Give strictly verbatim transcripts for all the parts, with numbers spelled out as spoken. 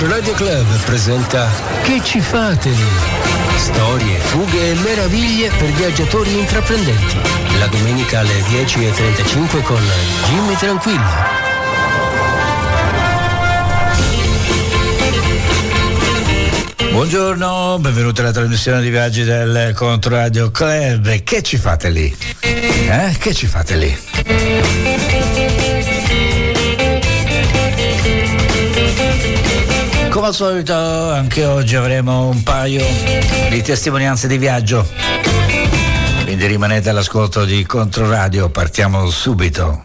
Controradio Club presenta Che ci fate lì? Storie, fughe e meraviglie per viaggiatori intraprendenti. La domenica alle dieci e trentacinque con Jimmy Tranquillo. Buongiorno, benvenuti alla trasmissione di viaggi del Controradio Club. Che ci fate lì? Eh? Che ci fate lì? Come al solito, anche oggi avremo un paio di testimonianze di viaggio. Quindi rimanete all'ascolto di Controradio, partiamo subito.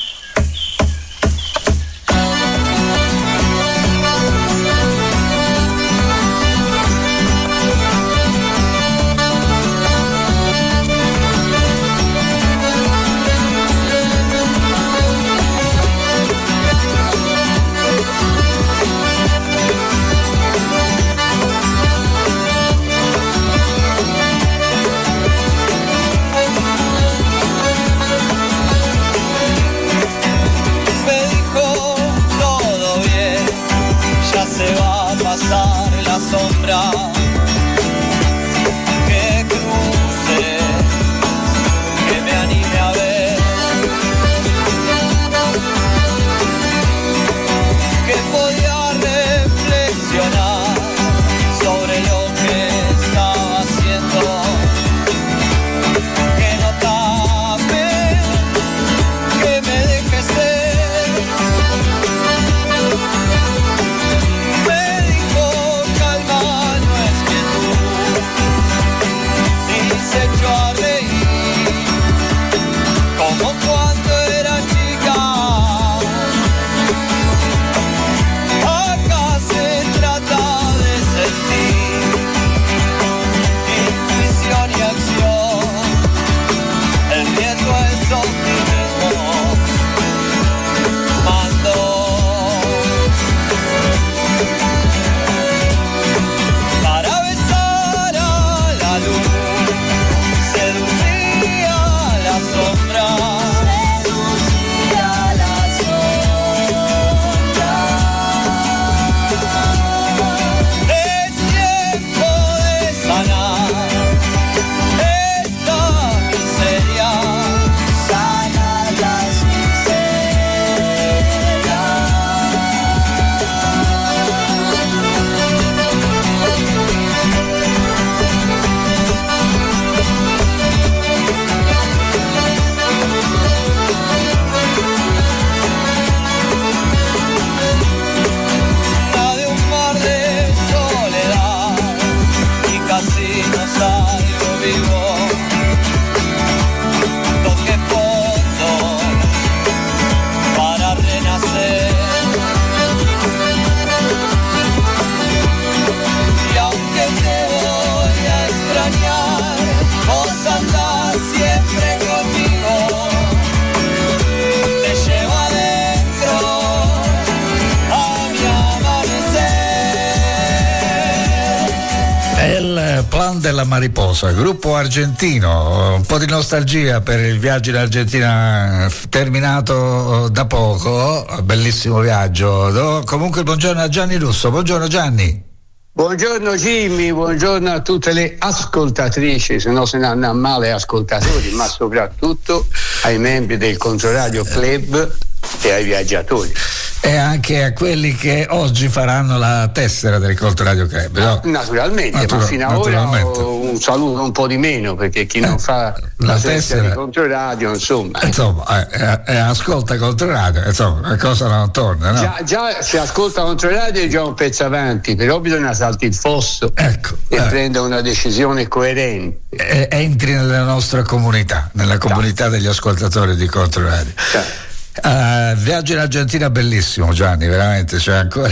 Della Mariposa, gruppo argentino, un po' di nostalgia per il viaggio in Argentina terminato da poco, bellissimo viaggio. Do, comunque buongiorno a Gianni Russo. Buongiorno Gianni. Buongiorno Jimmy, buongiorno a tutte le ascoltatrici, se no se ne hanno a male ascoltatori, ma soprattutto ai membri del Controradio Club e ai viaggiatori. E anche a quelli che oggi faranno la tessera del Controradio Club, no? Naturalmente, Natura- ma fino ad ora un saluto un po' di meno, perché chi non fa la, la tessera di Controradio, insomma, insomma eh, eh, ascolta Controradio, insomma, la cosa non torna, no? Già, già se ascolta Controradio è già un pezzo avanti, però bisogna saltare il fosso, ecco, e eh. prendere una decisione coerente. E, entri nella nostra comunità, nella comunità degli ascoltatori di Controradio. Ciao. Uh, viaggio in Argentina bellissimo, Gianni, veramente, cioè ancora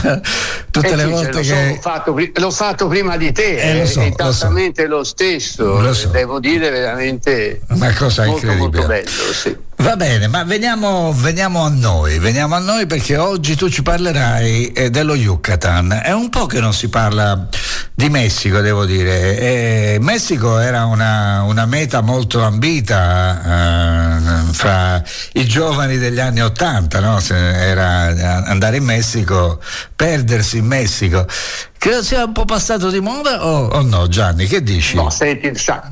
tutte eh le sì, volte cioè, che l'ho fatto, l'ho fatto prima di te, eh, lo so, è esattamente lo, so. lo stesso, lo so. Devo dire veramente una cosa molto, incredibile, molto bello, sì. Va bene, ma veniamo, veniamo a noi, veniamo a noi perché oggi tu ci parlerai eh, dello Yucatan. È un po' che non si parla di Messico, devo dire. E Messico era una, una meta molto ambita eh, fra i giovani degli anni Ottanta, no? Era andare in Messico, perdersi in Messico. Credo sia un po' passato di moda o, o no, Gianni? Che dici? No, senti,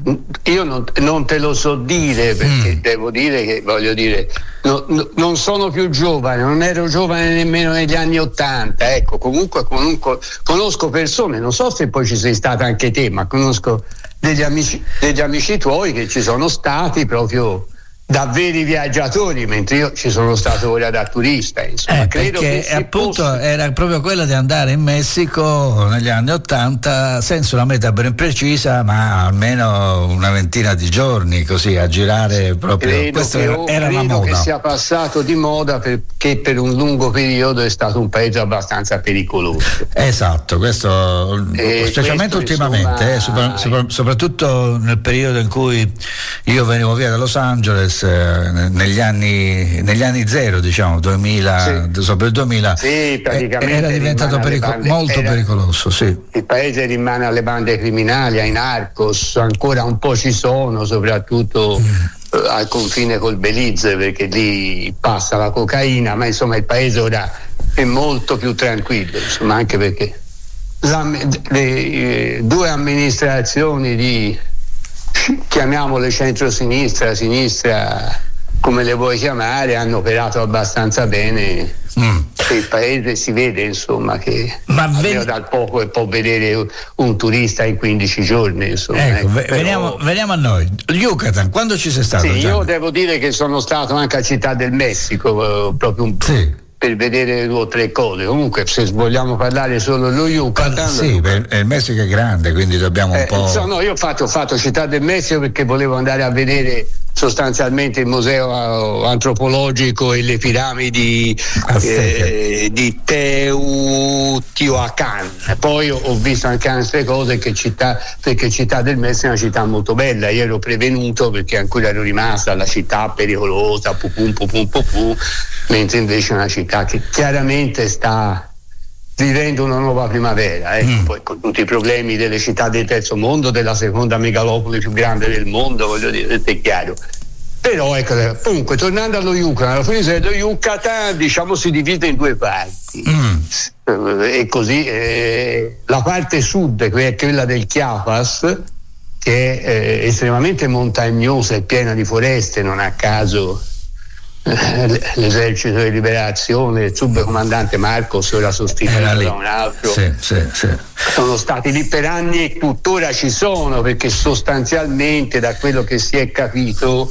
io non, non te lo so dire, perché mm. devo dire che, voglio dire, no, no, non sono più giovane, non ero giovane nemmeno negli anni Ottanta, ecco, comunque, comunque conosco persone, non so se poi ci sei stata anche te, ma conosco degli amici, degli amici tuoi che ci sono stati proprio da veri viaggiatori, mentre io ci sono stato ora da turista, insomma. Eh, credo perché che appunto possa... era proprio quella di andare in Messico negli anni Ottanta senza una meta ben precisa, ma almeno una ventina di giorni, così a girare proprio. Credo Questa che, era, era credo la moda. che sia passato di moda perché per un lungo periodo è stato un paese abbastanza pericoloso. Esatto, questo e specialmente questo, ultimamente, insomma... eh, sopra, soprattutto nel periodo in cui io venivo via da Los Angeles, negli anni negli anni zero, diciamo duemila, sì. Sopra il duemila, sì, praticamente era diventato perico- bande, molto era, pericoloso, sì. Il paese rimane alle bande criminali, ai narcos, ancora un po' ci sono, soprattutto mm. eh, al confine col Belize, perché lì passa la cocaina, ma insomma il paese ora è molto più tranquillo, insomma, anche perché la, le eh, due amministrazioni di, chiamiamole centro-sinistra, sinistra, come le vuoi chiamare, hanno operato abbastanza bene. Mm. Il paese si vede, insomma, che ma ven- dal poco e può vedere un turista in quindici giorni, insomma. Ecco, ecco. v- veniamo, veniamo a noi. Yucatan, quando ci sei stato? Sì, Gianni? io devo dire che sono stato anche a Città del Messico, eh, proprio un po'. Sì. Per vedere due o tre cose. Comunque, se vogliamo parlare solo dello Yucatan, sì, per, il Messico è grande, quindi dobbiamo un eh, po'. So, no, io ho fatto, ho fatto Città del Messico perché volevo andare a vedere sostanzialmente il museo antropologico e le piramidi eh, di Teotihuacan. Poi ho visto anche altre cose, che città, perché Città del Messico è una città molto bella. Io ero prevenuto perché ancora ero rimasta la città pericolosa, pupum, pupum, pupum, mentre invece è una città che chiaramente sta vivendo una nuova primavera, eh? mm. Poi con tutti i problemi delle città del terzo mondo, della seconda megalopoli più grande del mondo, voglio dire, è chiaro. Però ecco, comunque tornando allo Yucatan, alla fine dello Yucatan, diciamo, si divide in due parti. Mm. E così eh, la parte sud, che è quella del Chiapas, che è eh, estremamente montagnosa e piena di foreste, non a caso l'esercito di liberazione, il subcomandante Marcos ora sostituito da un altro, sì, sì, sì. sono stati lì per anni e tuttora ci sono, perché sostanzialmente, da quello che si è capito,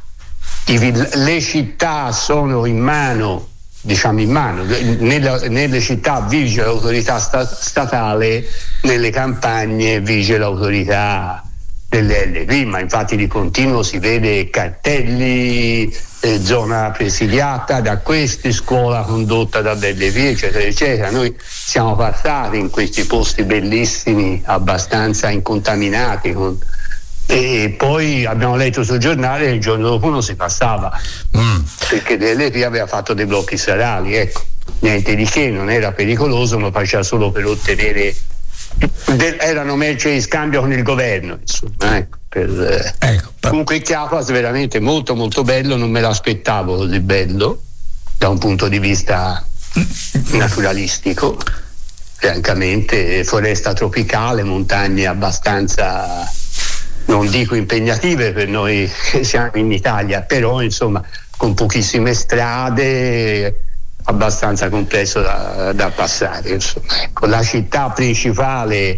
i, le città sono in mano, diciamo in mano, nella, nelle città vige l'autorità sta, statale, nelle campagne vige l'autorità dell'L P, ma infatti di continuo si vede cartelli, eh, zona presidiata da questi, scuola condotta dall'L P, eccetera eccetera. Noi siamo passati in questi posti bellissimi, abbastanza incontaminati, con, e poi abbiamo letto sul giornale che il giorno dopo non si passava, mm. perché l'L P aveva fatto dei blocchi serali, ecco, niente di che, non era pericoloso, ma faceva solo per ottenere, De, erano merci di scambio con il governo, insomma, ecco, per, ecco, comunque il Chiapas è veramente molto molto bello, non me l'aspettavo così bello da un punto di vista naturalistico, francamente, foresta tropicale, montagne abbastanza, non dico impegnative per noi che siamo in Italia, però insomma con pochissime strade, abbastanza complesso da, da passare, insomma. Ecco, la città principale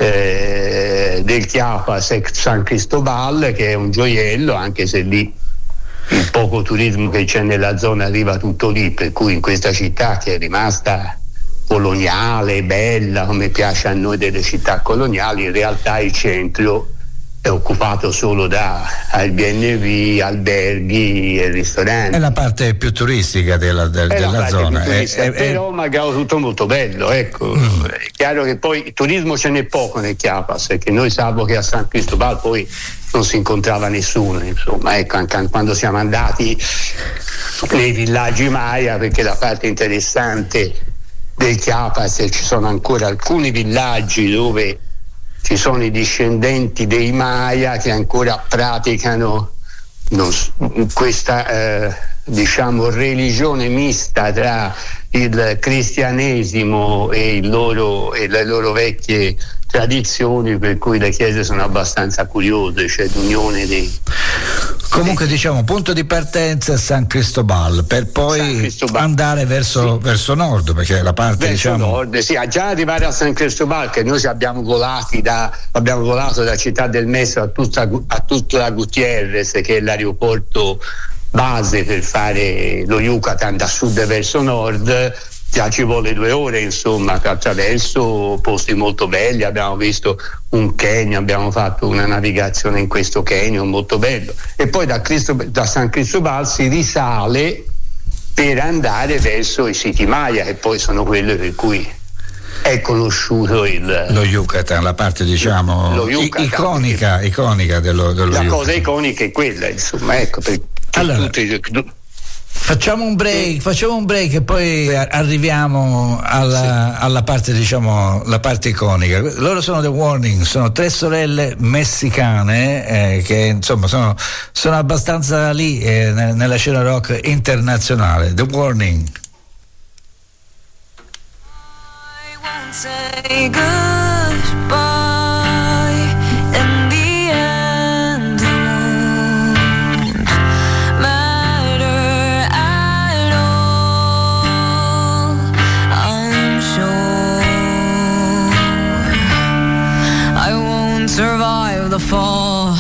eh, del Chiapas è San Cristobal, che è un gioiello, anche se lì il poco turismo che c'è nella zona arriva tutto lì, per cui in questa città, che è rimasta coloniale, bella, come piace a noi delle città coloniali, in realtà il centro è occupato solo da Airbnb, alberghi e ristoranti. È la parte più turistica della, del, della zona. È, è, però magari tutto molto bello, ecco. Mm. È chiaro che poi il turismo ce n'è poco nel Chiapas, perché noi sappiamo che a San Cristobal poi non si incontrava nessuno, insomma, ecco, anche quando siamo andati nei villaggi Maya, perché la parte interessante del Chiapas è che ci sono ancora alcuni villaggi dove ci sono i discendenti dei Maya che ancora praticano non, questa eh, diciamo religione mista tra il cristianesimo e, il loro, e le loro vecchie tradizioni, per cui le chiese sono abbastanza curiose, c'è cioè l'unione dei... Comunque diciamo punto di partenza è San Cristobal, per poi Cristobal. andare verso, sì. verso nord, perché la parte verso diciamo nord, sì, a già arrivare a San Cristobal, che noi abbiamo volati da abbiamo volato da Città del Messico a tutta, a tutta la Gutierrez, che è l'aeroporto base per fare lo Yucatan da sud verso nord. Già ci vuole due ore, insomma, attraverso posti molto belli. Abbiamo visto un canyon, abbiamo fatto una navigazione in questo canyon molto bello, e poi da, Cristo, da San Cristobal si risale per andare verso i siti Maya, che poi sono quelli per cui è conosciuto il lo Yucatan, la parte diciamo lo Yucatan, iconica, iconica dello, dello la Yucatan. Cosa iconica è quella, insomma, ecco, per, per allora, tutti. Facciamo un break, facciamo un break e poi arriviamo alla, sì. alla parte, diciamo, la parte iconica. Loro sono The Warning, sono tre sorelle messicane eh, che insomma sono, sono abbastanza lì eh, nella scena rock internazionale. The Warning. I won't say goodbye. Survive the fall.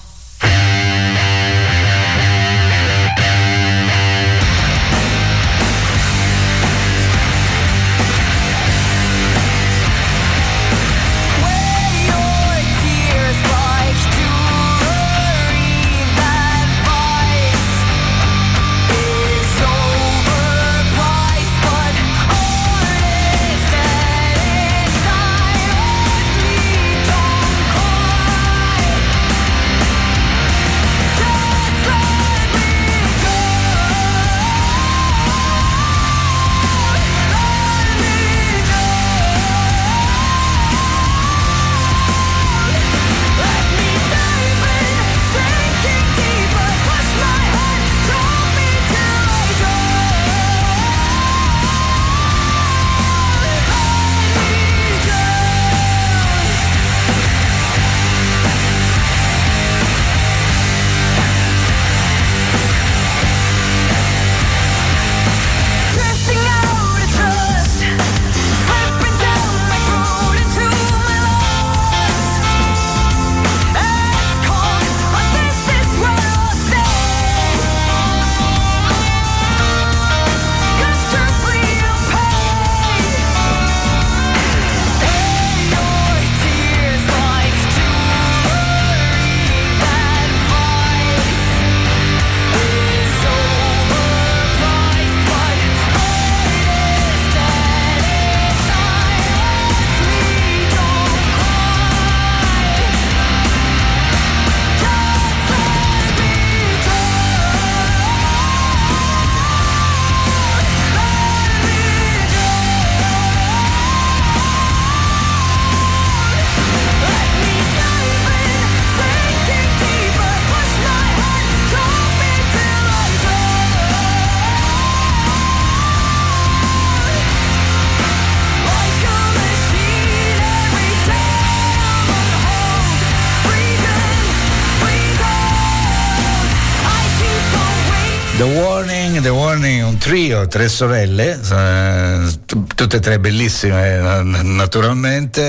The Warning, The Warning, un trio, tre sorelle, eh, t- tutte e tre bellissime naturalmente,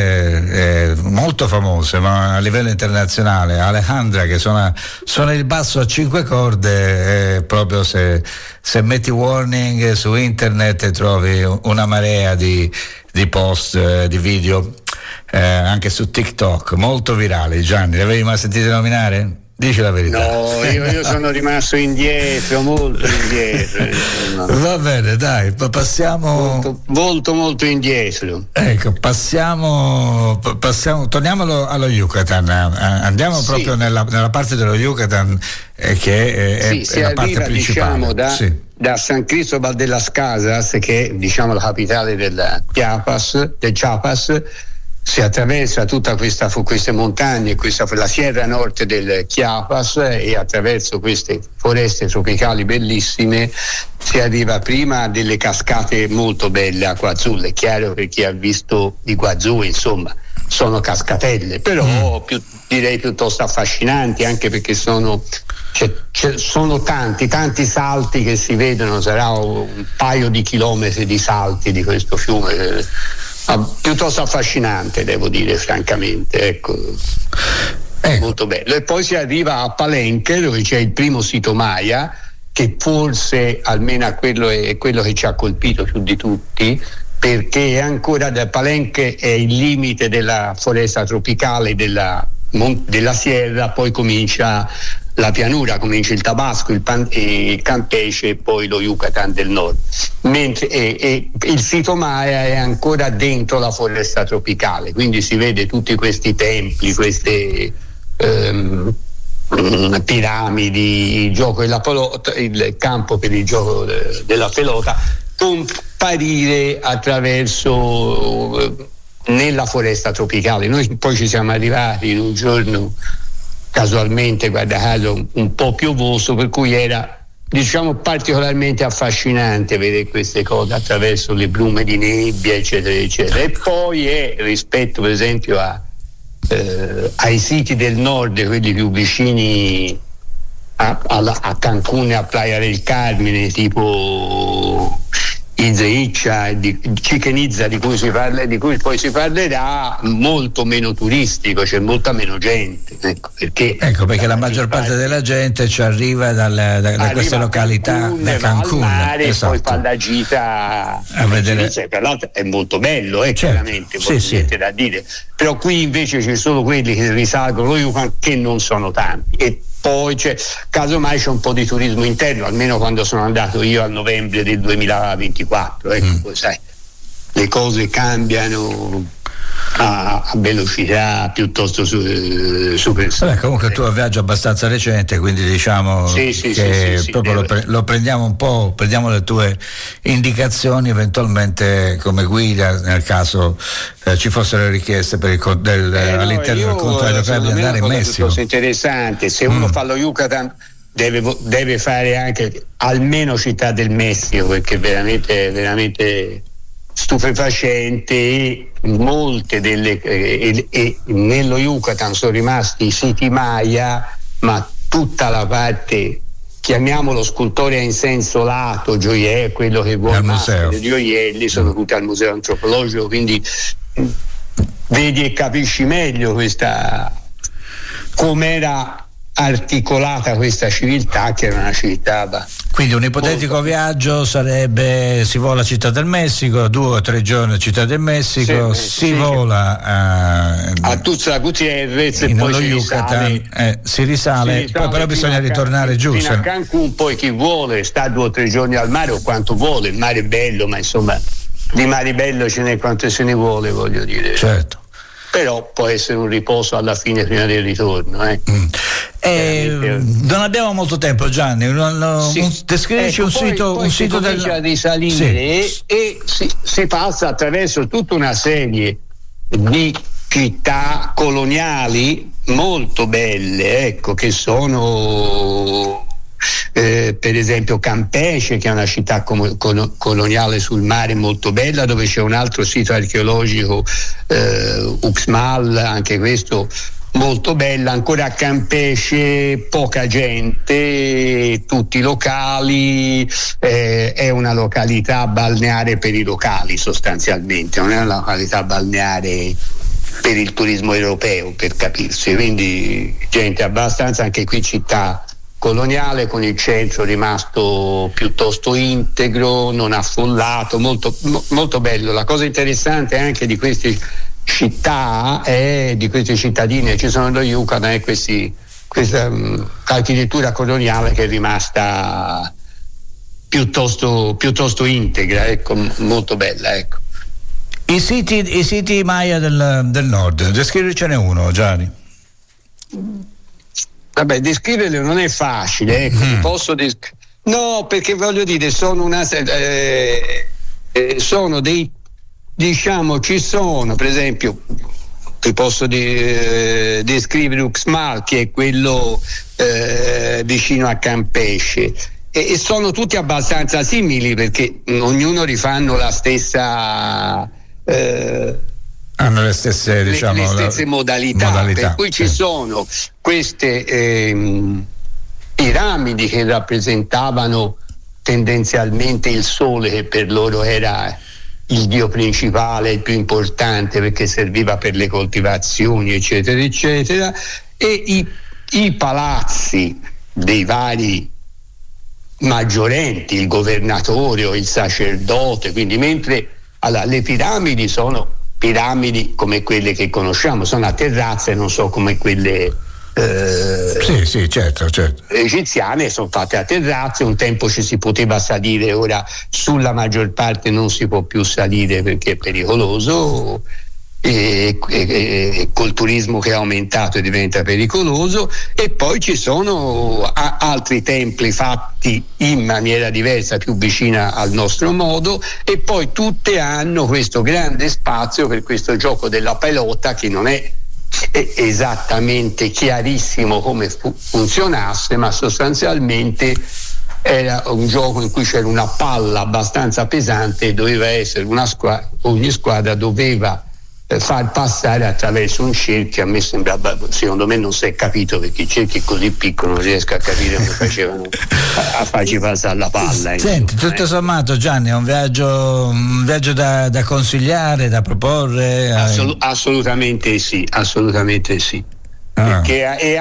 eh, molto famose, ma a livello internazionale. Alejandra che suona, suona il basso a cinque corde, eh, proprio se, se metti Warning su internet trovi una marea di, di post, eh, di video, eh, anche su TikTok, molto virali. Gianni, le avevi mai sentite nominare? Dici la verità. No, io, io sono rimasto indietro, molto indietro. Va bene, dai, passiamo. Molto, molto, molto indietro. Ecco, passiamo, passiamo torniamo allo, allo Yucatan. Andiamo sì. proprio nella, nella parte dello Yucatan eh, che è, sì, è la parte arriva, principale. Diciamo, da, sì. da San Cristobal de las Casas, che è diciamo la capitale del Chiapas, del Chiapas. si attraversa tutta questa queste montagne, questa la Sierra Norte del Chiapas, e attraverso queste foreste tropicali bellissime si arriva prima a delle cascate molto belle, acqua azzurra. È chiaro che chi ha visto i Guazú, insomma, sono cascatelle, però più, direi piuttosto affascinanti, anche perché sono c'è, c'è, sono tanti tanti salti che si vedono, sarà un paio di chilometri di salti di questo fiume, eh, piuttosto affascinante, devo dire francamente, ecco. È molto bello. E poi si arriva a Palenque, dove c'è il primo sito Maya, che forse almeno a quello è quello che ci ha colpito più di tutti, perché è ancora da Palenque è il limite della foresta tropicale della, della Sierra, poi comincia la pianura, comincia il Tabasco, il, Pan, il Campeche e poi lo Yucatan del nord, mentre e, e il sito Maya è ancora dentro la foresta tropicale, quindi si vede tutti questi templi, queste ehm, piramidi, il gioco della pelota, il campo per il gioco de, della pelota comparire attraverso eh, nella foresta tropicale. Noi poi ci siamo arrivati in un giorno casualmente, guarda caso, un, un po' piovoso, per cui era, diciamo, particolarmente affascinante vedere queste cose attraverso le brume di nebbia, eccetera eccetera. E poi è, rispetto per esempio a, eh, ai siti del nord, quelli più vicini a, a, a Cancun e a Playa del Carmine, tipo Izeicha, di Chichen Itza, di cui si parla, di cui poi si parlerà, molto meno turistico, c'è molta meno gente, ecco perché, ecco perché la maggior parte della gente ci arriva dal, da, da arriva queste località, Cancun, da Cancun, va al mare, esatto, e poi fa la gita a vedere. Per l'altro è molto bello, eh, certo, chiaramente, sì, sì, da dire, però qui invece ci sono quelli che risalgono lo Yucatan, che non sono tanti, e poi c'è, casomai c'è un po' di turismo interno, almeno quando sono andato io a novembre del duemilaventiquattro, ecco, mm. poi sai, le cose cambiano a, a velocità piuttosto su, super. Vabbè, comunque tu hai un viaggio abbastanza recente, quindi diciamo sì, sì, che sì, sì, proprio sì, lo, pre- lo prendiamo un po', prendiamo le tue indicazioni eventualmente come guida nel caso eh, ci fossero richieste per il co- del, eh, no, all'interno del controllo club di andare in Messico. È interessante, se mm. uno fa lo Yucatan deve, deve fare anche almeno Città del Messico, perché è veramente veramente stupefacente, e molte delle eh, e, e nello Yucatan sono rimasti i siti Maya, ma tutta la parte, chiamiamolo scultoria in senso lato, gioielli, quello che vuoi, di gioielli, sono mm. tutti al museo antropologico, quindi vedi e capisci meglio questa com'era articolata questa civiltà, che era una civiltà bah, quindi un ipotetico molto... viaggio sarebbe: si vola a Città del Messico, due o tre giorni a Città del Messico, sì, si sì, vola a, a Tuxtla Gutiérrez e in poi lo si Yucatan, risale, eh, si risale, si risale poi però bisogna ritornare giù fino a Cancun, poi chi vuole sta due o tre giorni al mare o quanto vuole, il mare è bello, ma insomma di mare bello ce n'è quanto se ne vuole, voglio dire, certo, però può essere un riposo alla fine prima del ritorno, eh. Mm. Eh, non abbiamo molto tempo, Gianni, non, no, sì. un, descrivici ecco, un poi, sito, poi un si sito comincia del... a risalire, sì. e, e si, si passa attraverso tutta una serie di città coloniali molto belle, ecco, che sono eh, per esempio Campeche, che è una città com- con- coloniale sul mare molto bella, dove c'è un altro sito archeologico, eh, Uxmal, anche questo molto bella. Ancora a Campeche poca gente, tutti locali, eh, è una località balneare per i locali sostanzialmente, non è una località balneare per il turismo europeo, per capirsi, quindi gente abbastanza, anche qui città coloniale, con il centro rimasto piuttosto integro, non affollato, molto, mo, molto bello. La cosa interessante anche di queste città e di queste cittadine, ci sono lo Yucatan e questi, questa um, architettura coloniale che è rimasta piuttosto, piuttosto integra, ecco, molto bella, ecco. I siti, i siti Maya del, del nord, descrivicene uno, Gianni. Vabbè, descriverlo non è facile, ecco, mm. posso desc- no, perché voglio dire, sono una eh, eh, sono dei diciamo ci sono, per esempio ti posso de- descrivere Uxmal, che è quello eh, vicino a Campesce, e, e sono tutti abbastanza simili perché ognuno rifanno la stessa eh, hanno le stesse, diciamo, le, le stesse modalità, modalità, per cui sì. ci sono queste ehm, piramidi che rappresentavano tendenzialmente il sole, che per loro era il dio principale, il più importante perché serviva per le coltivazioni, eccetera eccetera, e i, i palazzi dei vari maggiorenti, il governatore o il sacerdote, quindi mentre allora, le piramidi sono piramidi come quelle che conosciamo, sono a terrazze, non so come quelle eh, sì, sì, certo, certo. egiziane, sono fatte a terrazze. Un tempo ci si poteva salire, ora sulla maggior parte non si può più salire perché è pericoloso, e, e, e col turismo che è aumentato diventa pericoloso. E poi ci sono a, altri templi fatti in maniera diversa, più vicina al nostro modo, e poi tutte hanno questo grande spazio per questo gioco della pelota, che non è esattamente chiarissimo come fu- funzionasse, ma sostanzialmente era un gioco in cui c'era una palla abbastanza pesante e doveva essere una squadra, ogni squadra doveva far passare attraverso un cerchio. A me sembrava, secondo me non si è capito, perché i cerchi così piccoli non riesco a capire come facevano a, a farci passare la palla. Senti, insomma, tutto eh. sommato, Gianni, è un viaggio, un viaggio da, da consigliare, da proporre? Assolu- assolutamente sì, assolutamente sì. Ah. Perché è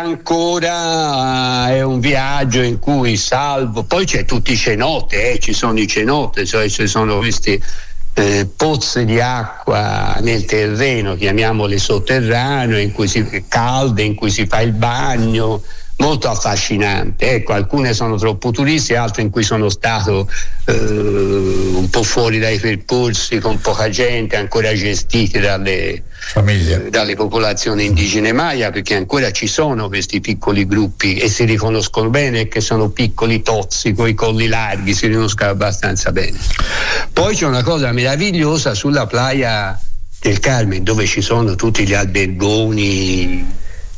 ancora è un viaggio in cui, salvo poi c'è tutti i cenote, eh, ci sono i cenote, cioè ci sono questi Eh, pozze di acqua nel terreno, chiamiamole sotterranee, in cui si calde, in cui si fa il bagno, molto affascinante. Ecco, alcune sono troppo turistiche, altre in cui sono stato eh, un po' fuori dai percorsi, con poca gente, ancora gestite dalle famiglie, eh, dalle popolazioni indigene Maya, perché ancora ci sono questi piccoli gruppi e si riconoscono bene, che sono piccoli tozzi con i colli larghi, si riconoscono abbastanza bene. Poi c'è una cosa meravigliosa sulla Playa del Carmen, dove ci sono tutti gli albergoni,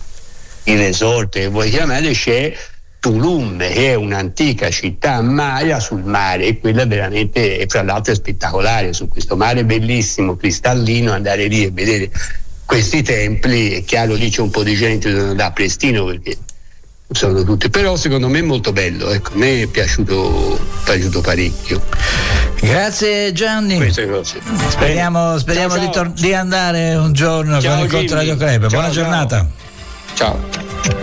i resort che vuoi chiamare, c'è Tulum, che è un'antica città maya sul mare, e quella veramente, e fra l'altro è spettacolare, su questo mare bellissimo, cristallino, andare lì e vedere questi templi. È chiaro, lì c'è un po' di gente da prestino perché sono tutti, però secondo me è molto bello, ecco, a me è piaciuto, piaciuto parecchio. Grazie Gianni. Queste cose. Speriamo, speriamo Ciao, di, ciao. tor- di andare un giorno Ciao, con il Conto Radio Club. Ciao, Buona ciao. giornata. Ciao.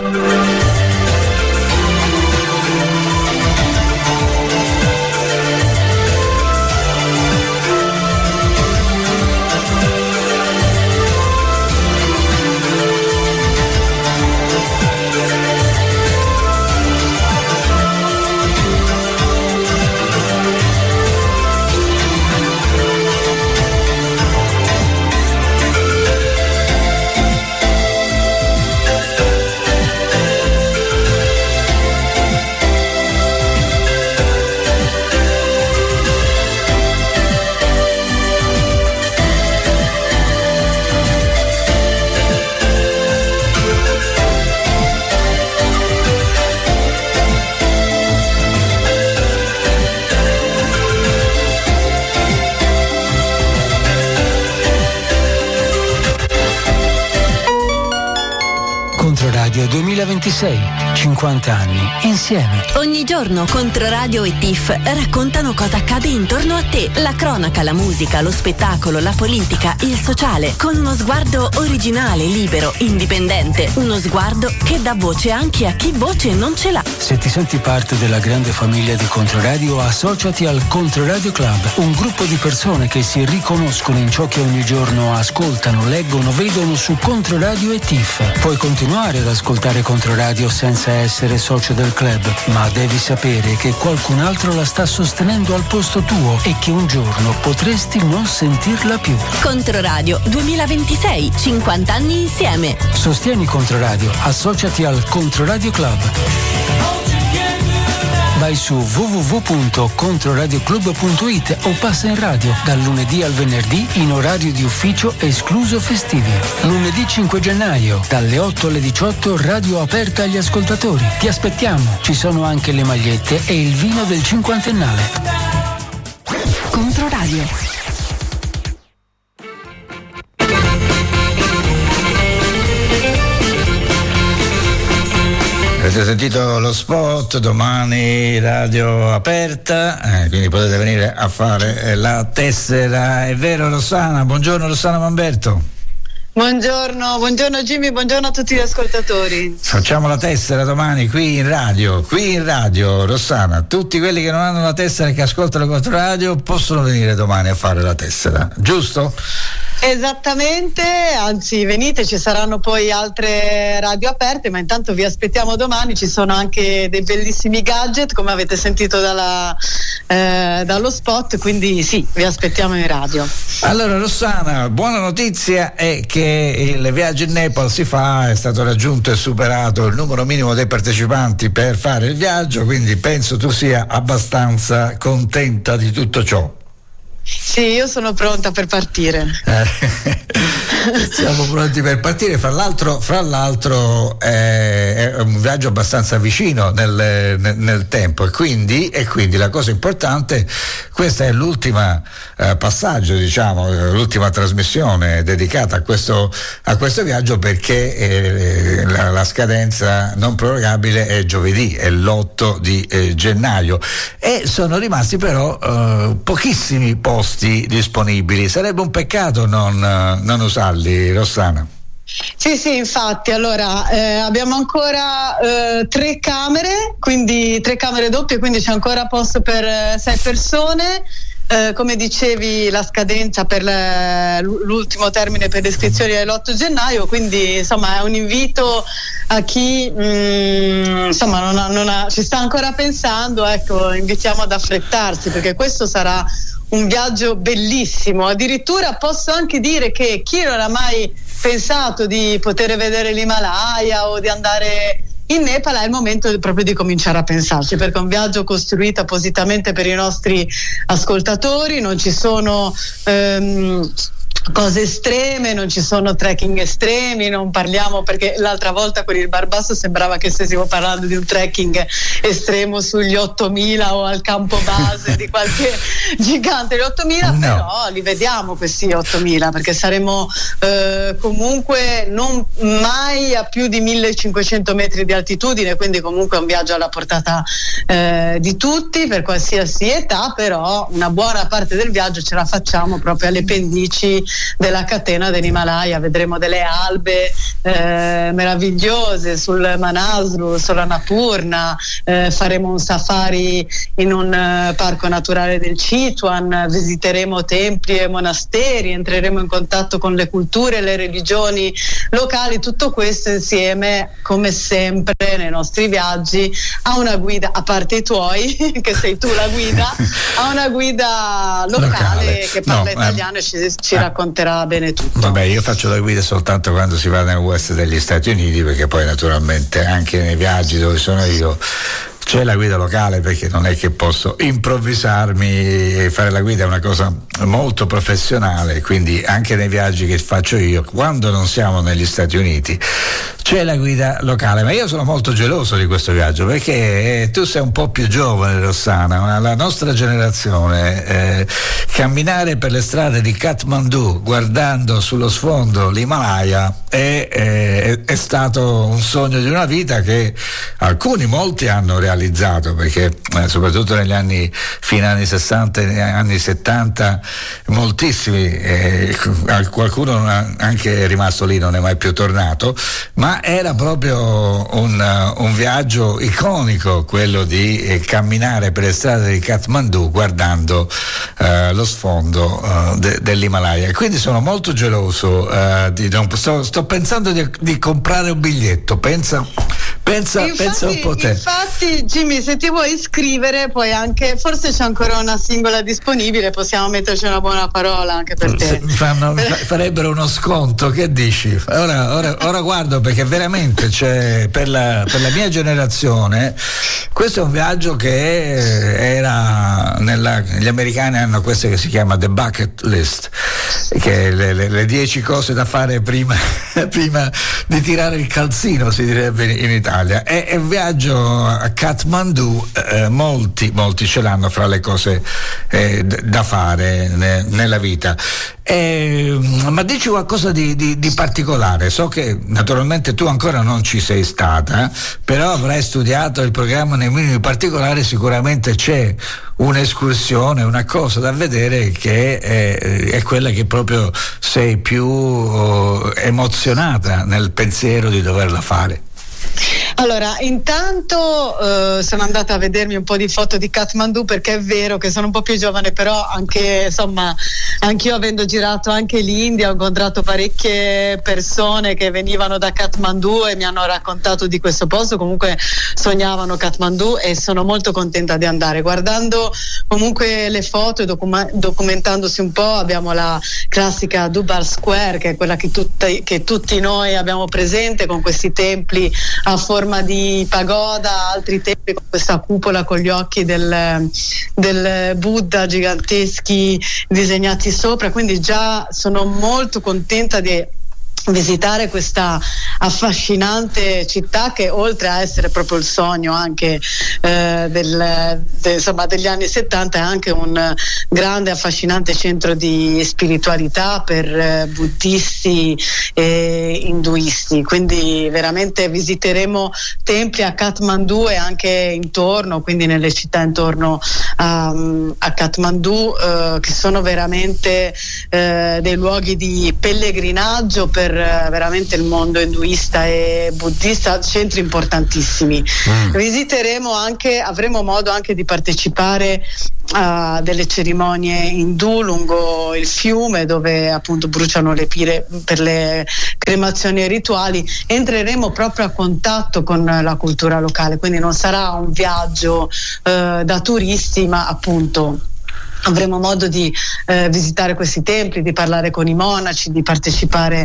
Controradio duemilaventisei, cinquanta anni insieme. Ogni giorno Controradio e T I F raccontano cosa accade intorno a te. La cronaca, la musica, lo spettacolo, la politica, il sociale, con uno sguardo originale, libero, indipendente. Uno sguardo che dà voce anche a chi voce non ce l'ha. Se ti senti parte della grande famiglia di Controradio, associati al Controradio Club, un gruppo di persone che si riconoscono in ciò che ogni giorno ascoltano, leggono, vedono su Controradio e T I F. Puoi continuare ad ascoltare Controradio senza essere socio del club, ma devi sapere che qualcun altro la sta sostenendo al posto tuo e che un giorno potresti non sentirla più. Controradio duemilaventisei, cinquanta anni insieme. Sostieni Controradio, associati al Controradio Club. Vai su w w w punto controradioclub punto it o passa in radio dal lunedì al venerdì in orario di ufficio escluso festivi. Lunedì cinque gennaio dalle otto alle diciotto radio aperta agli ascoltatori. Ti aspettiamo. Ci sono anche le magliette e il vino del cinquantennale. Controradio. Avete sentito lo spot, domani radio aperta, eh, quindi potete venire a fare la tessera. È vero Rossana? Buongiorno Rossana Mamberto. Buongiorno, buongiorno Jimmy, buongiorno a tutti gli ascoltatori. Facciamo la tessera domani qui in radio, qui in radio Rossana. Tutti quelli che non hanno la tessera e che ascoltano Controradio possono venire domani a fare la tessera, giusto? Esattamente, anzi venite, ci saranno poi altre radio aperte, ma intanto vi aspettiamo domani. Ci sono anche dei bellissimi gadget, come avete sentito dalla, eh, dallo spot, quindi sì, vi aspettiamo in radio. Allora Rossana, buona notizia è che il viaggio in Nepal si fa, è stato raggiunto e superato il numero minimo dei partecipanti per fare il viaggio, quindi penso tu sia abbastanza contenta di tutto ciò. Sì, io sono pronta per partire. Siamo pronti per partire. Fra l'altro, fra l'altro eh, è un viaggio abbastanza vicino nel, nel, nel tempo, e quindi, e quindi la cosa importante, questa è l'ultima eh, passaggio, diciamo, l'ultima trasmissione dedicata a questo, a questo viaggio, perché eh, la, la scadenza non prorogabile è giovedì, è l'otto di eh, gennaio, e sono rimasti però eh, pochissimi posti disponibili. Sarebbe un peccato non, non usarli, Rossana. Sì, sì, infatti, allora eh, abbiamo ancora eh, tre camere, quindi tre camere doppie, quindi c'è ancora posto per eh, sei persone. Eh, come dicevi, la scadenza per le, l'ultimo termine per le iscrizioni è l'otto gennaio, quindi insomma è un invito a chi mh, insomma non ha, non ha, ci sta ancora pensando, ecco, invitiamo ad affrettarsi, perché questo sarà un viaggio bellissimo. Addirittura posso anche dire che chi non ha mai pensato di poter vedere l'Himalaya o di andare in Nepal, è il momento proprio di cominciare a pensarci, perché è un viaggio costruito appositamente per i nostri ascoltatori. Non ci sono ehm, cose estreme, non ci sono trekking estremi, non parliamo, perché l'altra volta con il Barbasso sembrava che stessimo parlando di un trekking estremo sugli ottomila o al campo base di qualche gigante. Gli ottomila no. Però li vediamo questi ottomila, perché saremo eh, comunque non mai a più di millecinquecento metri di altitudine, quindi comunque è un viaggio alla portata eh, di tutti per qualsiasi età, però una buona parte del viaggio ce la facciamo proprio alle pendici della catena dell'Himalaya. Vedremo delle albe eh, meravigliose sul Manaslu, sull'Annapurna, eh, faremo un safari in un uh, parco naturale del Chitwan, visiteremo templi e monasteri, entreremo in contatto con le culture e le religioni locali. Tutto questo insieme, come sempre nei nostri viaggi, a una guida, a parte i tuoi che sei tu la guida, a una guida locale, locale. che parla no, italiano eh, e ci, ci eh. racconterà bene tutto. Vabbè, io faccio la guida soltanto quando si va nel west degli Stati Uniti, perché poi naturalmente anche nei viaggi dove sono io c'è la guida locale, perché non è che posso improvvisarmi. Fare la guida è una cosa molto professionale, quindi anche nei viaggi che faccio io, quando non siamo negli Stati Uniti, c'è la guida locale. Ma io sono molto geloso di questo viaggio, perché eh, tu sei un po' più giovane, Rossana, ma la nostra generazione eh, camminare per le strade di Kathmandu guardando sullo sfondo l'Himalaya è, è, è stato un sogno di una vita che alcuni, molti hanno realizzato, perché eh, soprattutto negli anni fino agli anni sessanta e anni settanta moltissimi, eh, qualcuno anche è rimasto lì, non è mai più tornato, ma era proprio un, un viaggio iconico quello di eh, camminare per le strade di Kathmandu guardando eh, lo sfondo eh, de, dell'Himalaya. Quindi sono molto geloso eh, di non, sto, sto pensando di, di comprare un biglietto. Pensa, Pensa, infatti, pensa un po' te. Infatti, Jimmy, se ti vuoi iscrivere, poi anche, forse c'è ancora una singola disponibile, possiamo metterci una buona parola anche per te. Fanno, farebbero uno sconto, che dici? Ora, ora, ora guardo, perché veramente c'è, per la, per la mia generazione, questo è un viaggio che era nella, gli americani hanno questo che si chiama the bucket list, che le, le, le dieci cose da fare prima, prima di tirare il calzino, si direbbe in, in Italia. È, è un viaggio a Kathmandu, eh, molti molti ce l'hanno fra le cose eh, d- da fare ne, nella vita. Eh, ma dici qualcosa di, di, di particolare. So che naturalmente tu ancora non ci sei stata, però avrai studiato il programma nei minimi particolari. Sicuramente c'è un'escursione, una cosa da vedere che è, è quella che proprio sei più oh, emozionata nel pensiero di doverla fare. Allora, intanto eh, sono andata a vedermi un po' di foto di Kathmandu, perché è vero che sono un po' più giovane, però anche insomma anch'io, avendo girato anche l'India, ho incontrato parecchie persone che venivano da Kathmandu e mi hanno raccontato di questo posto. Comunque sognavano Kathmandu e sono molto contenta di andare. Guardando comunque le foto e documa- documentandosi un po', abbiamo la classica Durbar Square, che è quella che, tutti, che tutti noi abbiamo presente, con questi templi a forma di pagoda, altri templi con questa cupola con gli occhi del, del Buddha giganteschi disegnati sopra. Quindi già sono molto contenta di visitare questa affascinante città, che oltre a essere proprio il sogno anche eh, del, de, insomma, degli anni settanta, è anche un grande affascinante centro di spiritualità per eh, buddisti e induisti. Quindi veramente visiteremo templi a Kathmandu e anche intorno, quindi nelle città intorno a, a Kathmandu, eh, che sono veramente eh, dei luoghi di pellegrinaggio per veramente il mondo induista e buddista, centri importantissimi. Mm. Visiteremo anche, avremo modo anche di partecipare a delle cerimonie indù lungo il fiume, dove appunto bruciano le pire per le cremazioni e rituali. Entreremo proprio a contatto con la cultura locale, quindi non sarà un viaggio eh, da turisti, ma appunto avremo modo di eh, visitare questi templi, di parlare con i monaci, di partecipare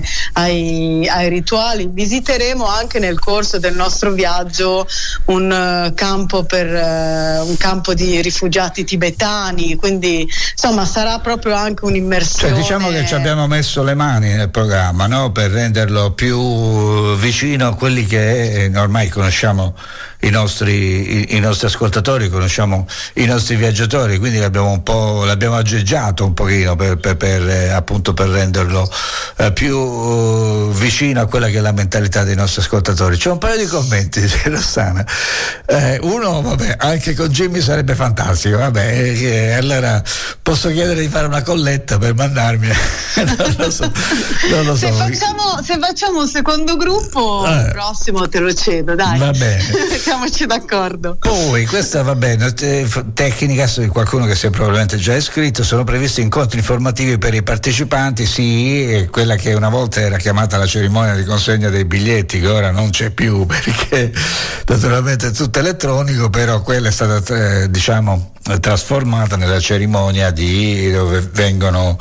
ai, ai rituali. Visiteremo anche nel corso del nostro viaggio un uh, campo per uh, un campo di rifugiati tibetani, quindi insomma sarà proprio anche un'immersione. Cioè, diciamo che ci abbiamo messo le mani nel programma, no? Per renderlo più vicino a quelli che ormai conosciamo i nostri, i, i nostri ascoltatori, conosciamo i nostri viaggiatori, quindi l'abbiamo un po' l'abbiamo aggeggiato un pochino per, per, per eh, appunto per renderlo eh, più uh, vicino a quella che è la mentalità dei nostri ascoltatori. C'è un paio di commenti, Rossana. Eh, uno, vabbè, anche con Jimmy sarebbe fantastico, vabbè, eh, allora posso chiedere di fare una colletta per mandarmi. non lo so, non lo so. Se facciamo, se facciamo un secondo gruppo, eh. il prossimo te lo cedo, dai. Va bene. Mettiamoci d'accordo. Poi questa va bene, te, tecnica di qualcuno che si è probabilmente già iscritto. Sono previsti incontri informativi per i partecipanti, sì, quella che una volta era chiamata la cerimonia di consegna dei biglietti, che ora non c'è più perché naturalmente è tutto elettronico, però quella è stata eh, diciamo trasformata nella cerimonia di dove vengono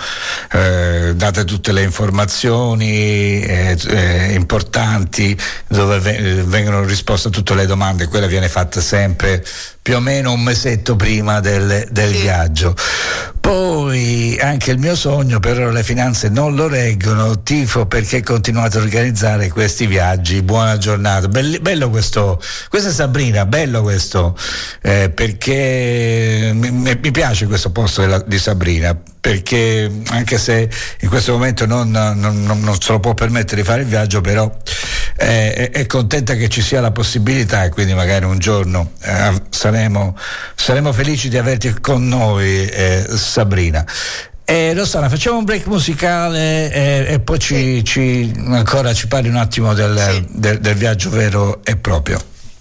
eh, date tutte le informazioni eh, eh, importanti, dove ve- vengono risposte a tutte le domande. Quella viene fatta sempre più o meno un mesetto prima del, del sì. viaggio. Poi anche il mio sogno, però le finanze non lo reggono, tifo perché continuate a organizzare questi viaggi. Buona giornata. Bello, bello questo, questa è Sabrina, bello questo, eh, perché mi, mi piace questo posto della, di Sabrina, perché anche se in questo momento non, non, non, non se lo può permettere di fare il viaggio, però eh, è, è contenta che ci sia la possibilità, e quindi magari un giorno eh, saremo, saremo felici di averti con noi, eh, Sabrina. Eh, Rossana, facciamo un break musicale eh, e poi ci, ci ancora ci parli un attimo del, sì. del, del viaggio vero e proprio.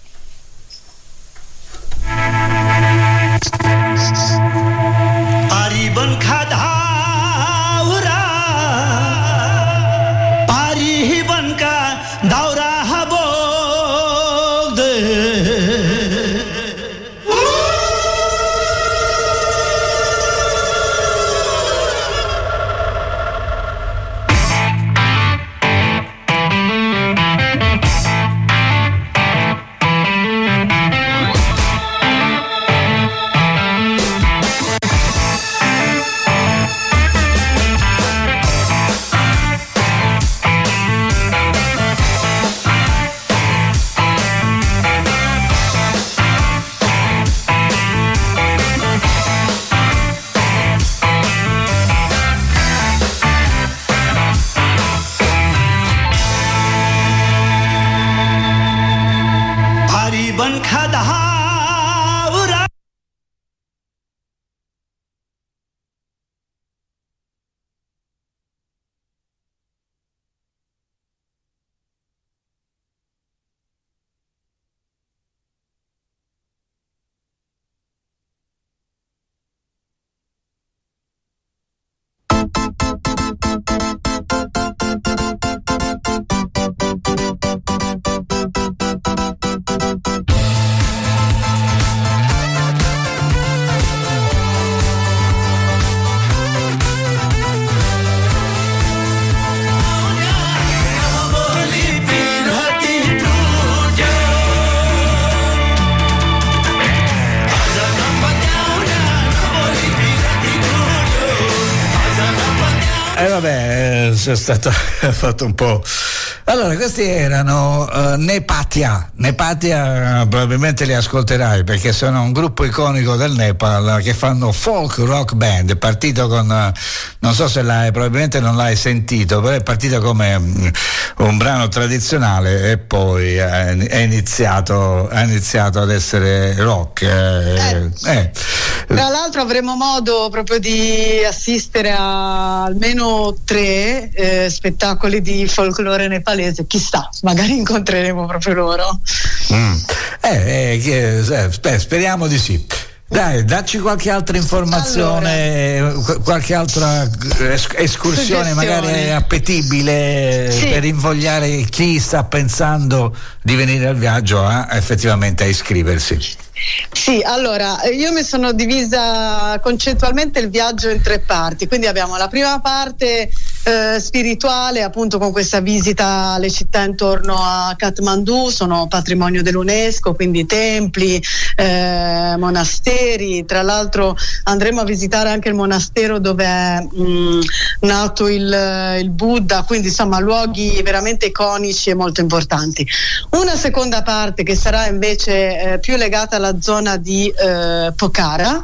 Ariban khadaura pariban ka daura habo vabbè, c'è stato fatto un po'. Allora, questi erano uh, Nepatia. Nepatia uh, probabilmente li ascolterai perché sono un gruppo iconico del Nepal che fanno folk rock band. È partito con, uh, non so se l'hai, probabilmente non l'hai sentito, però è partito come um, un brano tradizionale e poi uh, è iniziato, ha iniziato ad essere rock. Eh, eh. Eh. Tra l'altro avremo modo proprio di assistere a almeno tre eh, spettacoli di folklore nepalese, chissà, magari incontreremo proprio loro. Mm. Eh, eh, che, eh, beh, speriamo di sì. Dai, dacci qualche altra informazione, allora, qualche altra escursione magari appetibile, sì, per invogliare chi sta pensando di venire al viaggio a effettivamente a iscriversi. Sì, allora io mi sono divisa concettualmente il viaggio in tre parti, quindi abbiamo la prima parte eh, spirituale, appunto con questa visita alle città intorno a Kathmandu, sono patrimonio dell'UNESCO, quindi templi, eh, monasteri. Tra l'altro andremo a visitare anche il monastero dove è mh, nato il, il Buddha, quindi insomma luoghi veramente iconici e molto importanti. Una seconda parte che sarà invece eh, più legata alla zona di eh, Pokhara,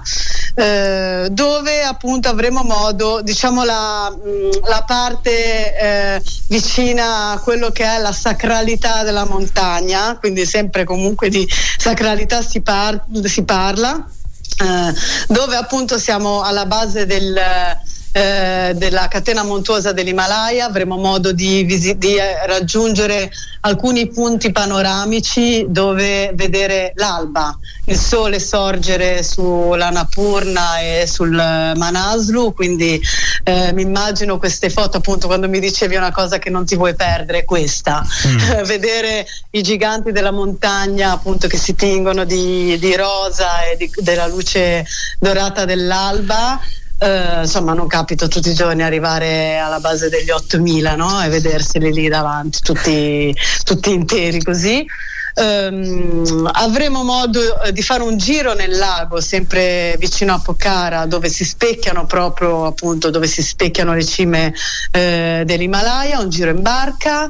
eh, dove appunto avremo modo, diciamo la, mh, la parte eh, vicina a quello che è la sacralità della montagna, quindi sempre comunque di sacralità si, par- si parla, eh, dove appunto siamo alla base del Eh, della catena montuosa dell'Himalaya. Avremo modo di, visi- di eh, raggiungere alcuni punti panoramici dove vedere l'alba, il sole sorgere sull'Annapurna e sul Manaslu, quindi eh, mi immagino queste foto, appunto quando mi dicevi una cosa che non ti vuoi perdere, questa mm. vedere i giganti della montagna appunto che si tingono di, di rosa e di, della luce dorata dell'alba. Uh, insomma non capita tutti i giorni arrivare alla base degli ottomila, no? E vederseli lì davanti tutti, tutti interi così. Um, avremo modo di fare un giro nel lago sempre vicino a Pokhara, dove si specchiano proprio appunto dove si specchiano le cime eh, dell'Himalaya, un giro in barca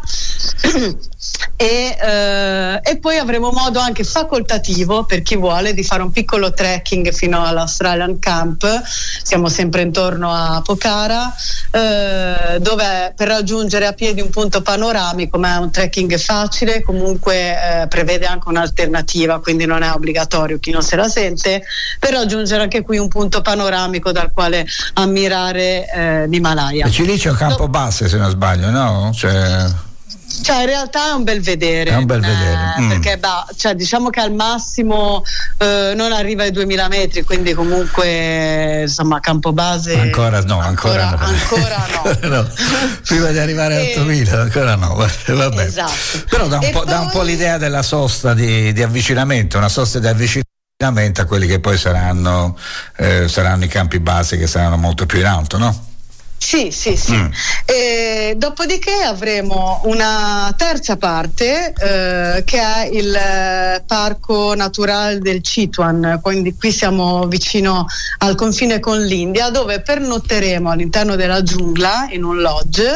e, eh, e poi avremo modo anche facoltativo per chi vuole di fare un piccolo trekking fino all'Australian Camp. Siamo sempre intorno a Pokhara, eh, dove per raggiungere a piedi un punto panoramico, ma è un trekking facile, comunque eh, prevede anche un'alternativa, quindi non è obbligatorio chi non se la sente, per raggiungere anche qui un punto panoramico dal quale ammirare eh, l'Himalaya. E ci dice un campo base se non sbaglio, no? Cioè... Cioè in realtà è un bel vedere, è un bel vedere. Eh, mm. perché bah, cioè, diciamo che al massimo eh, non arriva ai duemila metri, quindi comunque insomma Campobase ancora no, ancora, ancora no, ancora no. no. Prima di arrivare a ottomila ancora no, vabbè. Esatto. Però dà un, po', poi... dà un po' l'idea della sosta di, di avvicinamento, una sosta di avvicinamento a quelli che poi saranno eh, saranno i campi base, che saranno molto più in alto, no? Sì, sì, sì. Mm. E dopodiché avremo una terza parte eh, che è il eh, Parco Naturale del Chitwan, quindi qui siamo vicino al confine con l'India, dove pernotteremo all'interno della giungla in un lodge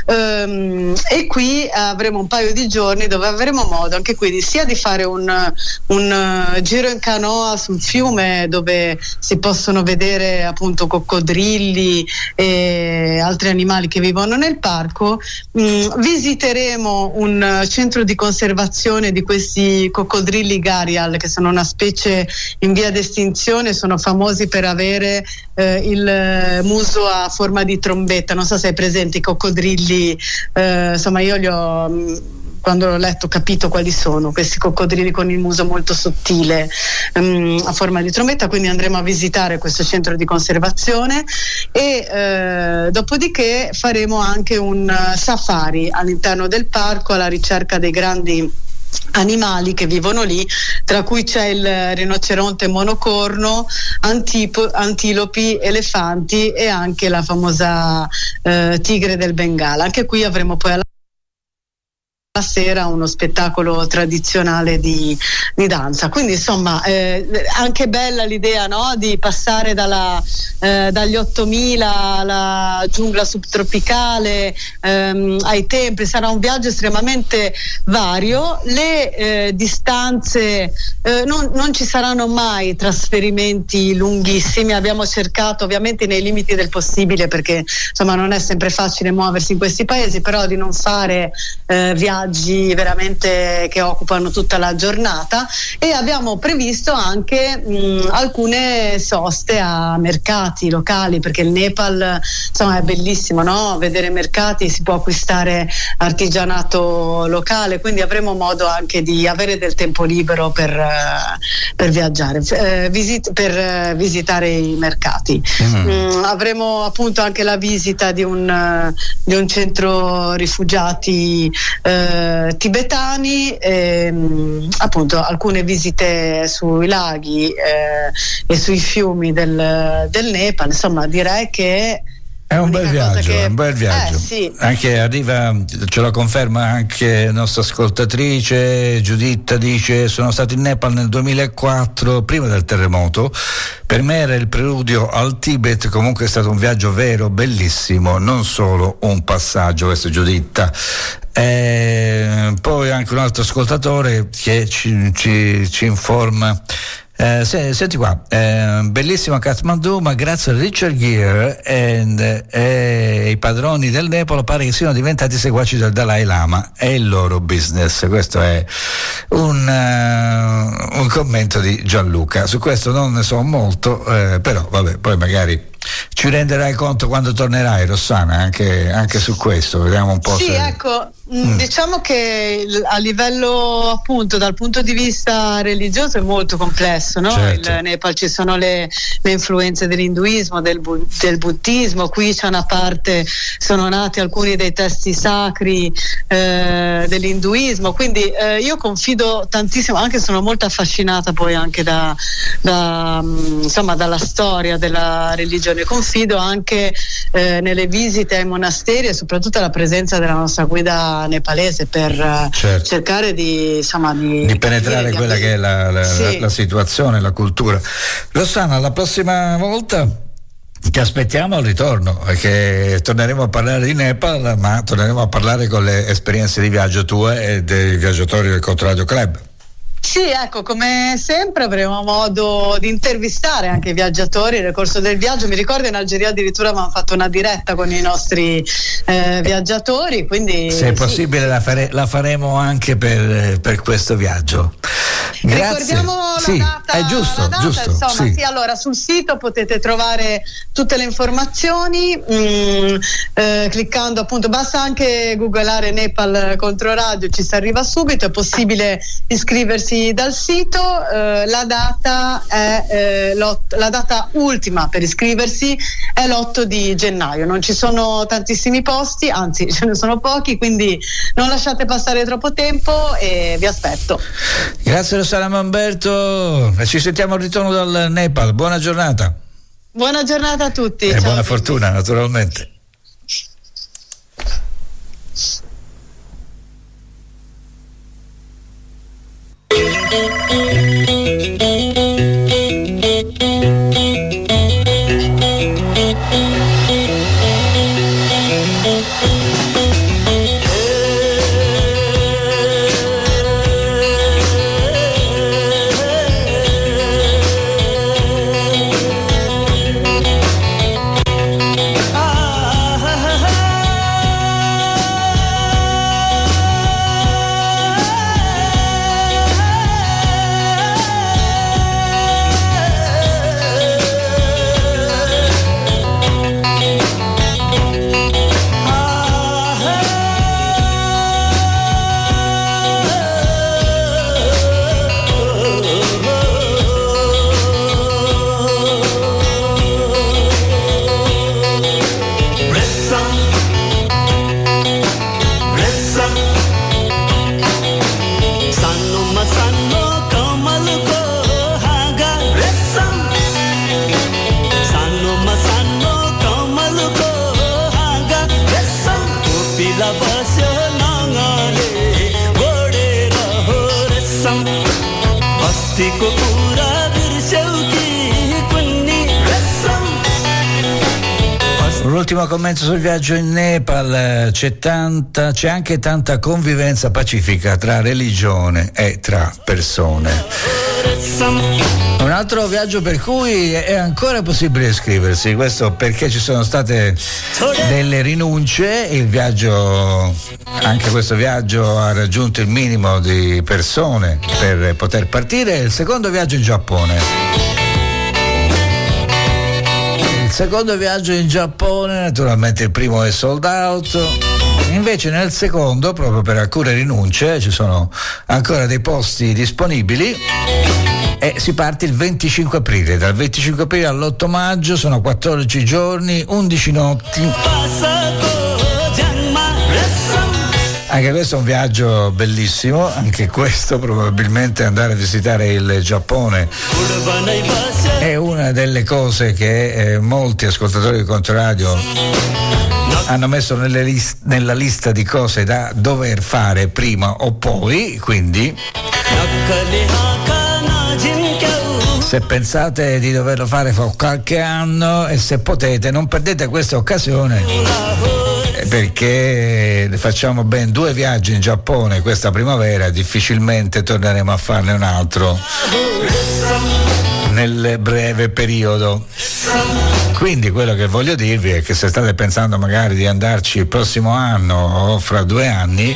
ehm, e qui avremo un paio di giorni dove avremo modo anche qui di, sia di fare un, un uh, giro in canoa sul fiume, dove si possono vedere appunto coccodrilli e altri animali che vivono nel parco. Mm, visiteremo un centro di conservazione di questi coccodrilli gharial, che sono una specie in via d'estinzione, sono famosi per avere eh, il muso a forma di trombetta. Non so se hai presente i coccodrilli, eh, insomma io li ho mh, quando l'ho letto ho capito quali sono questi coccodrilli con il muso molto sottile um, a forma di trombetta, quindi andremo a visitare questo centro di conservazione e eh, dopodiché faremo anche un safari all'interno del parco alla ricerca dei grandi animali che vivono lì, tra cui c'è il rinoceronte monocorno, antipo, antilopi, elefanti e anche la famosa eh, tigre del Bengala. Anche qui avremo poi alla sera uno spettacolo tradizionale di, di danza, quindi insomma eh, anche bella l'idea, no? Di passare dalla, eh, dagli ottomila alla giungla subtropicale, ehm, ai templi. Sarà un viaggio estremamente vario. Le eh, distanze eh, non, non ci saranno mai trasferimenti lunghissimi. Abbiamo cercato, ovviamente nei limiti del possibile, perché insomma non è sempre facile muoversi in questi paesi, però di non fare eh, viaggi veramente che occupano tutta la giornata, e abbiamo previsto anche mh, alcune soste a mercati locali, perché il Nepal insomma è bellissimo, no? Vedere mercati, si può acquistare artigianato locale, quindi avremo modo anche di avere del tempo libero per, uh, per viaggiare, eh, visit- per uh, visitare i mercati. Mm. Mm, avremo appunto anche la visita di un, uh, di un centro rifugiati uh, tibetani, e, um, appunto alcune visite sui laghi eh, e sui fiumi del, del Nepal. Insomma, direi che è un bel viaggio, che... è un bel viaggio. Eh, sì. Anche arriva, ce lo conferma anche la nostra ascoltatrice Giuditta, dice: sono stato in Nepal nel duemilaquattro, prima del terremoto. Per me era il preludio al Tibet, comunque è stato un viaggio vero, bellissimo, non solo un passaggio. Questo Giuditta. E poi anche un altro ascoltatore che ci, ci, ci informa. Eh, se, senti qua, eh, bellissima Kathmandu, ma grazie a Richard Gere e eh, i padroni del Nepal pare che siano diventati seguaci del Dalai Lama, è il loro business. Questo è un, uh, un commento di Gianluca. Su questo non ne so molto, eh, però vabbè, poi magari ci renderai conto quando tornerai, Rossana, anche, anche su questo, vediamo un po'. Sì, se... ecco, mm. diciamo che a livello appunto dal punto di vista religioso è molto complesso, no? Certo. Il Nepal, ci sono le, le influenze dell'induismo, del, bu- del buddismo, qui c'è una parte, sono nati alcuni dei testi sacri eh, dell'induismo, quindi eh, io confido tantissimo, anche sono molto affascinata poi anche da, da insomma dalla storia della religione. Confido anche eh, nelle visite ai monasteri e soprattutto alla presenza della nostra guida nepalese per certo. cercare di, insomma, di, di penetrare quella che è la, la, sì. la, la situazione, la cultura. Rossana, la prossima volta ti aspettiamo al ritorno, perché torneremo a parlare di Nepal, ma torneremo a parlare con le esperienze di viaggio tue e dei viaggiatori del Controradio Club. Sì, ecco, come sempre avremo modo di intervistare anche i viaggiatori nel corso del viaggio. Mi ricordo in Algeria addirittura abbiamo fatto una diretta con i nostri eh, viaggiatori, quindi se è possibile sì. la, fare, la faremo anche per, per questo viaggio. Grazie. Ricordiamo la sì, data, è giusto, la data giusto, insomma, sì. sì, allora sul sito potete trovare tutte le informazioni, mh, eh, cliccando appunto, basta anche googlare Nepal Controradio, ci si arriva subito, è possibile iscriversi dal sito. Eh, la data è eh, la data ultima per iscriversi è l'otto di gennaio, non ci sono tantissimi posti, anzi ce ne sono pochi, quindi non lasciate passare troppo tempo e vi aspetto. Grazie Rossana Mamberto, ci sentiamo al ritorno dal Nepal, buona giornata. Buona giornata a tutti e ciao, buona quindi. fortuna naturalmente. को पूरा बिर्स्यौ कि कुन्नी रेशम Ultimo commento sul viaggio in Nepal: c'è tanta, c'è anche tanta convivenza pacifica tra religione e tra persone. Un altro viaggio per cui è ancora possibile iscriversi, questo perché ci sono state delle rinunce. Il viaggio, anche questo viaggio ha raggiunto il minimo di persone per poter partire. Il secondo viaggio in Giappone. Il secondo viaggio in Giappone, naturalmente il primo è sold out, invece nel secondo, proprio per alcune rinunce, ci sono ancora dei posti disponibili e si parte il venticinque aprile. Dal venticinque aprile all'otto maggio sono quattordici giorni, undici notti. Anche questo è un viaggio bellissimo, anche questo probabilmente andare a visitare il Giappone è una delle cose che eh, molti ascoltatori di Controradio hanno messo nelle list- nella lista di cose da dover fare prima o poi, quindi se pensate di doverlo fare fra qualche anno e se potete non perdete questa occasione, perché facciamo ben due viaggi in Giappone questa primavera, difficilmente torneremo a farne un altro nel breve periodo. Quindi quello che voglio dirvi è che se state pensando magari di andarci il prossimo anno o fra due anni,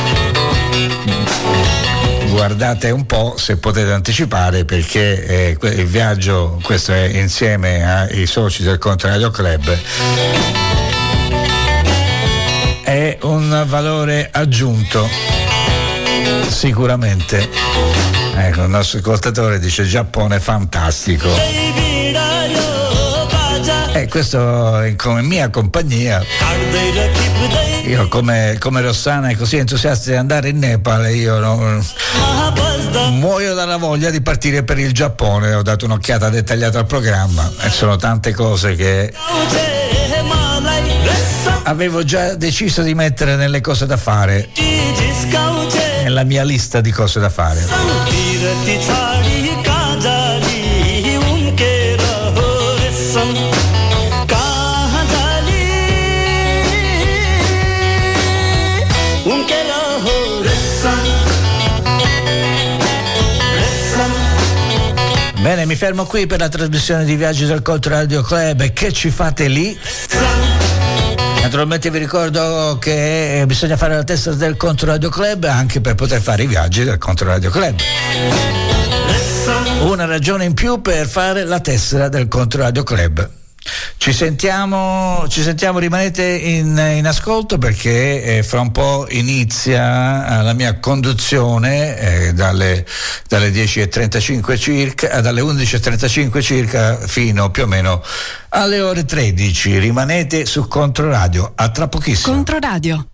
guardate un po' se potete anticipare, perché eh, il viaggio, questo è insieme ai soci del Controradio Club, è un valore aggiunto sicuramente. Ecco, il nostro ascoltatore dice Giappone fantastico, e questo come mia compagnia. Io come, come Rossana è così entusiasta di andare in Nepal, io non, muoio dalla voglia di partire per il Giappone. Ho dato un'occhiata dettagliata al programma e sono tante cose che avevo già deciso di mettere nelle cose da fare, nella mia lista di cose da fare. Bene, mi fermo qui per la trasmissione di Viaggi del Controradio Club. Che ci fate lì? Naturalmente vi ricordo che bisogna fare la tessera del Controradio Club anche per poter fare i viaggi del Controradio Club. Una ragione in più per fare la tessera del Controradio Club. Ci sentiamo, ci sentiamo, rimanete in, in ascolto, perché eh, fra un po' inizia la mia conduzione eh, dalle, dalle dieci e trentacinque circa, dalle undici e trentacinque circa fino più o meno alle ore tredici. Rimanete su Controradio, a tra pochissimo. Controradio.